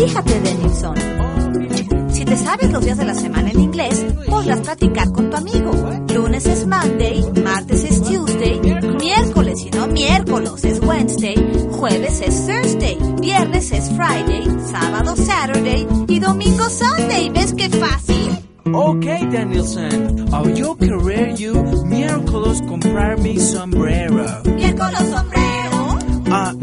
Fíjate, Danielson. Si te sabes los días de la semana en inglés, podrás practicar con tu amigo. Lunes es Monday, martes es Tuesday, miércoles y no miércoles es Wednesday, jueves es Thursday, viernes es Friday, sábado Saturday y domingo Sunday. ¿Ves qué fácil? Okay, Danielson. Yo querer you miércoles comprar mi sombrero. ¿Miércoles sombrero?